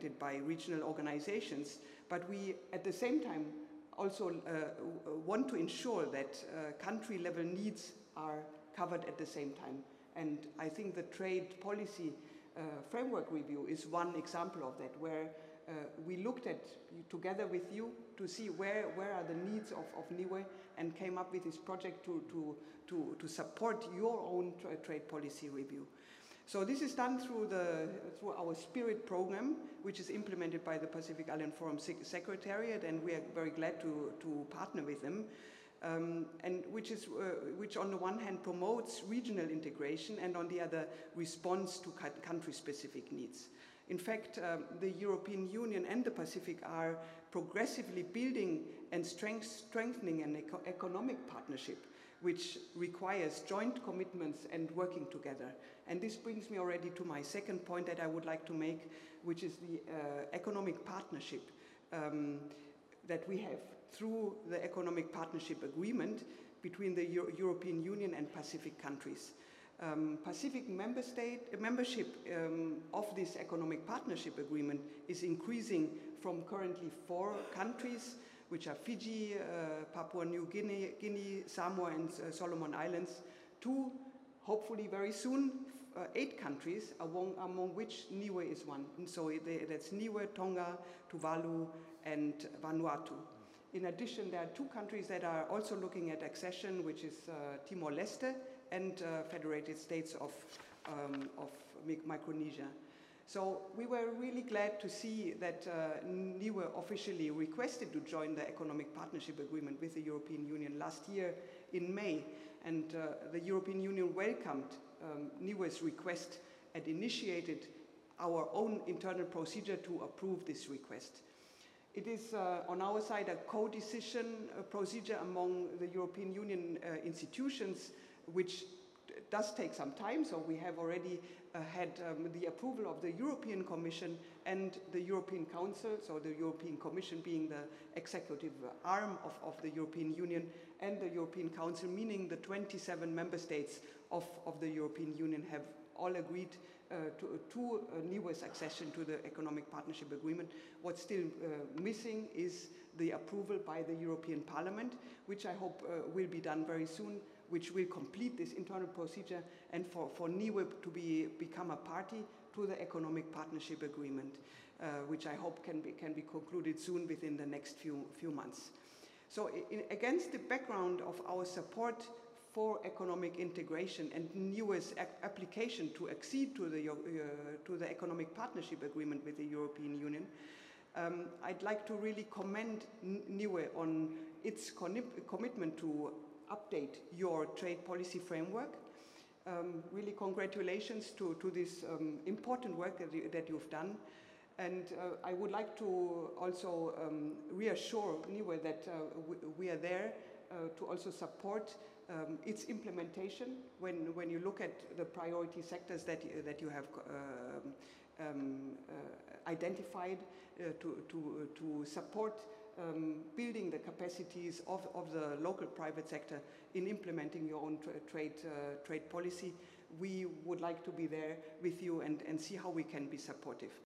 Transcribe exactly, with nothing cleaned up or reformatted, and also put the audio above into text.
implemented by regional organizations, but we at the same time also uh, want to ensure that uh, country level needs are covered at the same time. And I think the trade policy uh, framework review is one example of that, where uh, we looked at, together with you, to see where, where are the needs of, of NIWE, and came up with this project to, to, to, to support your own tra trade policy review. So this is done through, the, through our SPIRIT program, which is implemented by the Pacific Island Forum Sec Secretariat, and we are very glad to, to partner with them. Um, and which, is, uh, which on the one hand promotes regional integration and on the other responds to country-specific needs. In fact, um, the European Union and the Pacific are progressively building and strength, strengthening an eco economic partnership which requires joint commitments and working together. And this brings me already to my second point that I would like to make, which is the uh, economic partnership um, that we have through the Economic Partnership Agreement between the Euro European Union and Pacific countries. Um, Pacific member state, membership um, of this Economic Partnership Agreement is increasing from currently four countries, which are Fiji, uh, Papua New Guinea, Guinea Samoa and uh, Solomon Islands, to hopefully very soon uh, eight countries, among, among which NIWE is one. And so they, that's NIWE, Tonga, Tuvalu, and Vanuatu. In addition, there are two countries that are also looking at accession, which is uh, Timor-Leste and uh, Federated States of, um, of Micronesia. So we were really glad to see that uh, NIWE officially requested to join the Economic Partnership Agreement with the European Union last year in May. And uh, the European Union welcomed um, NIWE's request and initiated our own internal procedure to approve this request. It is, uh, on our side, a co-decision uh, procedure among the European Union uh, institutions, which does take some time. So we have already uh, had um, the approval of the European Commission and the European Council, so the European Commission being the executive arm of, of the European Union, and the European Council, meaning the twenty-seven member states of, of the European Union have all agreed uh, to, to uh, NIWE's accession to the Economic Partnership Agreement. What's still uh, missing is the approval by the European Parliament, which I hope uh, will be done very soon, which will complete this internal procedure and for, for NIWE to be, become a party to the Economic Partnership Agreement, uh, which I hope can be, can be concluded soon within the next few, few months. So in, against the background of our support for economic integration and NIWE's application to accede to the, uh, to the Economic Partnership Agreement with the European Union, um, I'd like to really commend NIWE on its commitment to update your trade policy framework. Um, really congratulations to, to this um, important work that, you, that you've done. And uh, I would like to also um, reassure NIWE that uh, we, we are there uh, to also support um, its implementation when, when you look at the priority sectors that, that you have uh, um, uh, identified uh, to, to, to support Um, building the capacities of, of the local private sector in implementing your own tra trade, uh, trade policy. We would like to be there with you and, and see how we can be supportive.